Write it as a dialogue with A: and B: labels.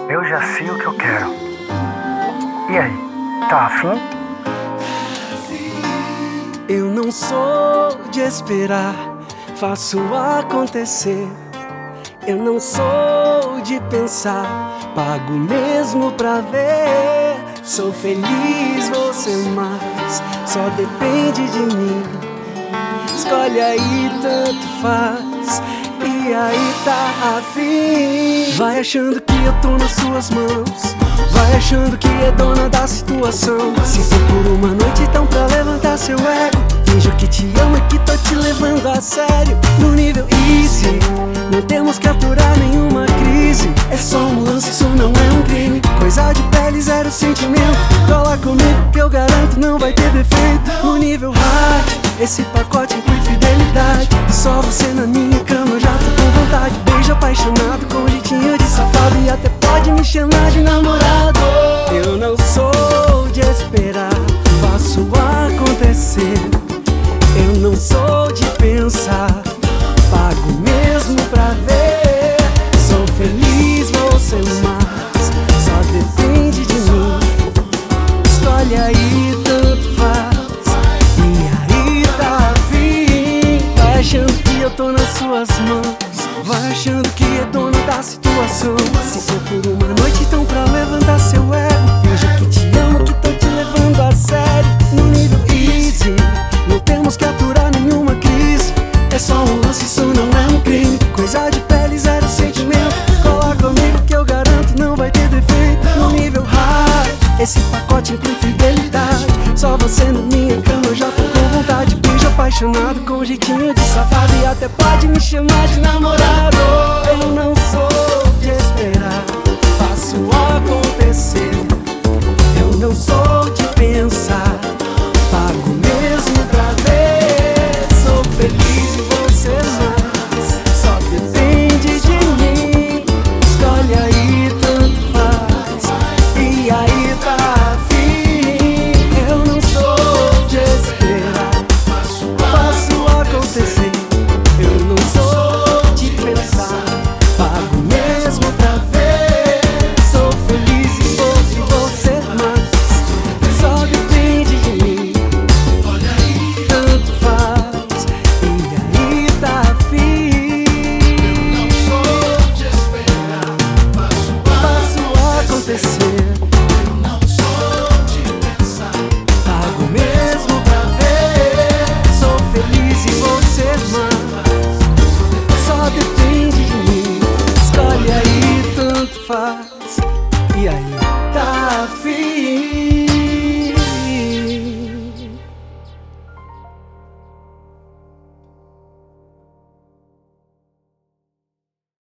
A: Eu já sei o que eu quero. E aí, tá afim?
B: Eu não sou de esperar, faço acontecer. Eu não sou de pensar, pago mesmo pra ver. Sou feliz, vou ser mais, só depende de mim. Escolhe aí, tanto faz, e aí tá afim. Vai achando que eu tô nas suas mãos, vai achando que é dona da situação. Se for por uma noite, então pra levantar seu ego, finjo que te amo e que tô te levando a sério. No nível easy, não temos que aturar nenhuma crise. É só um lance, isso não é um crime. Coisa de pele, zero sentimento. Cola comigo que eu garanto, não vai ter defeito. No nível hard, esse pacote inclui fidelidade. Só você na minha cama, eu já tô com vontade. Beijo apaixonado, com jeitinho de safado, e até pode me chamar de namorado. Eu não sou de esperar, faço acontecer. Eu não sou de pensar, pago mesmo pra ver. Sou feliz, vou ser mais, só depende de mim. Escolhe aí, tanto faz, e aí tá afim. Vai achando que eu tô nas suas mãos, vai achando que é dona da situação. Se for por uma noite, então pra levantar seu ego, finge que te amo, que tô te levando a sério. No nível easy, não temos que aturar nenhuma crise. É só um lance, isso não é um crime. Coisa de pele, zero sentimento. Cola comigo que eu garanto, não vai ter defeito. No nível hard, esse pacote inclui fidelidade. Só você na minha cama, eu já tô com vontade. Beijo apaixonado, com jeitinho de safado, e até pode me chamar de namorado. Eu não sou de esperar, faço acontecer. Eu não sou de pensar,